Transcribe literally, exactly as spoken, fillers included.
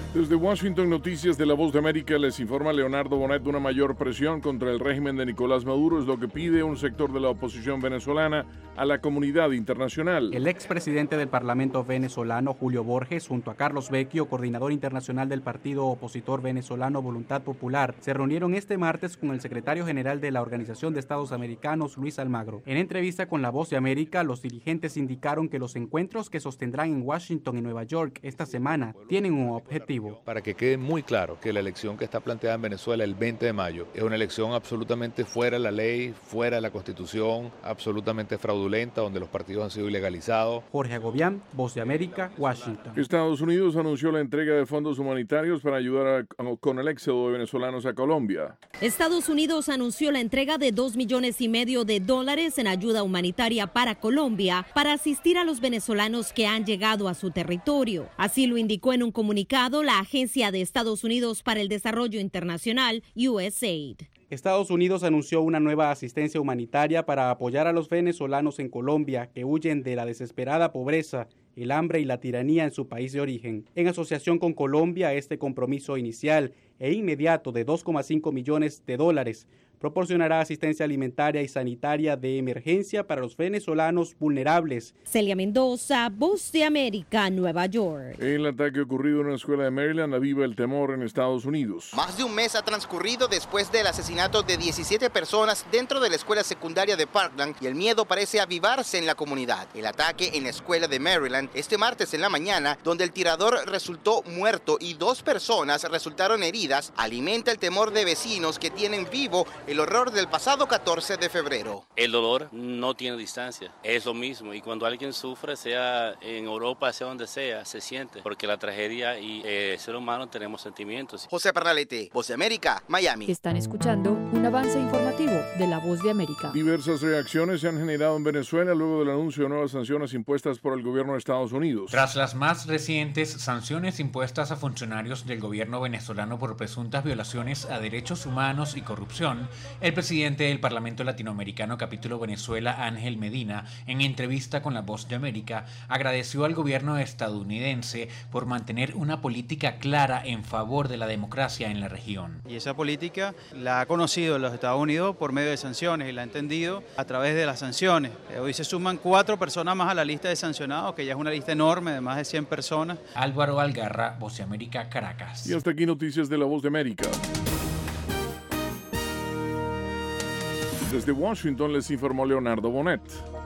Desde Washington, Noticias de La Voz de América, les informa Leonardo Bonet. Una mayor presión contra el régimen de Nicolás Maduro es lo que pide un sector de la oposición venezolana a la comunidad internacional. El expresidente del Parlamento venezolano, Julio Borges, junto a Carlos Vecchio, coordinador internacional del partido opositor venezolano Voluntad Popular, se reunieron este martes con el secretario general de la Organización de Estados Americanos, Luis Almagro. En entrevista con La Voz de América, los dirigentes indicaron que los encuentros que sostendrán en Washington y Nueva York esta semana tienen un objetivo. Para que quede muy claro que la elección que está planteada en Venezuela el veinte de mayo es una elección absolutamente fuera de la ley, fuera de la Constitución, absolutamente fraudulenta, donde los partidos han sido ilegalizados. Jorge Agobián, Voz de América, Washington. Estados Unidos anunció la entrega de fondos humanitarios para ayudar a, con el éxodo de venezolanos a Colombia. Estados Unidos anunció la entrega de dos millones y medio de dólares en ayuda humanitaria para Colombia para asistir a los venezolanos que han llegado a su territorio. Así lo indicó en un comunicado la Agencia de Estados Unidos para el Desarrollo Internacional, U S A I D. Estados Unidos anunció una nueva asistencia humanitaria para apoyar a los venezolanos en Colombia que huyen de la desesperada pobreza, el hambre y la tiranía en su país de origen. En asociación con Colombia, este compromiso inicial e inmediato de dos coma cinco millones de dólares proporcionará asistencia alimentaria y sanitaria de emergencia para los venezolanos vulnerables. Celia Mendoza, Voz de América, Nueva York. El ataque ocurrido en una escuela de Maryland aviva el temor en Estados Unidos. Más de un mes ha transcurrido después del asesinato de diecisiete personas dentro de la escuela secundaria de Parkland y el miedo parece avivarse en la comunidad. El ataque en la escuela de Maryland este martes en la mañana, donde el tirador resultó muerto y dos personas resultaron heridas, alimenta el temor de vecinos que tienen vivo el horror del pasado catorce de febrero. El dolor no tiene distancia, es lo mismo, y cuando alguien sufre, sea en Europa, sea donde sea, se siente, porque la tragedia y eh, el ser humano tenemos sentimientos. José Pernalete, Voz de América, Miami. Están escuchando un avance informativo de La Voz de América. Diversas reacciones se han generado en Venezuela luego del anuncio de nuevas sanciones impuestas por el gobierno de Estados Unidos. Tras las más recientes sanciones impuestas a funcionarios del gobierno venezolano por presuntas violaciones a derechos humanos y corrupción, el presidente del Parlamento Latinoamericano Capítulo Venezuela, Ángel Medina, en entrevista con La Voz de América, agradeció al gobierno estadounidense por mantener una política clara en favor de la democracia en la región. Y esa política la ha conocido los Estados Unidos por medio de sanciones y la ha entendido a través de las sanciones. Hoy se suman cuatro personas más a la lista de sancionados, que ya es una lista enorme de más de cien personas. Álvaro Algarra, Voz de América, Caracas. Y hasta aquí Noticias de La Voz de América. Desde Washington les informó Leonardo Bonet.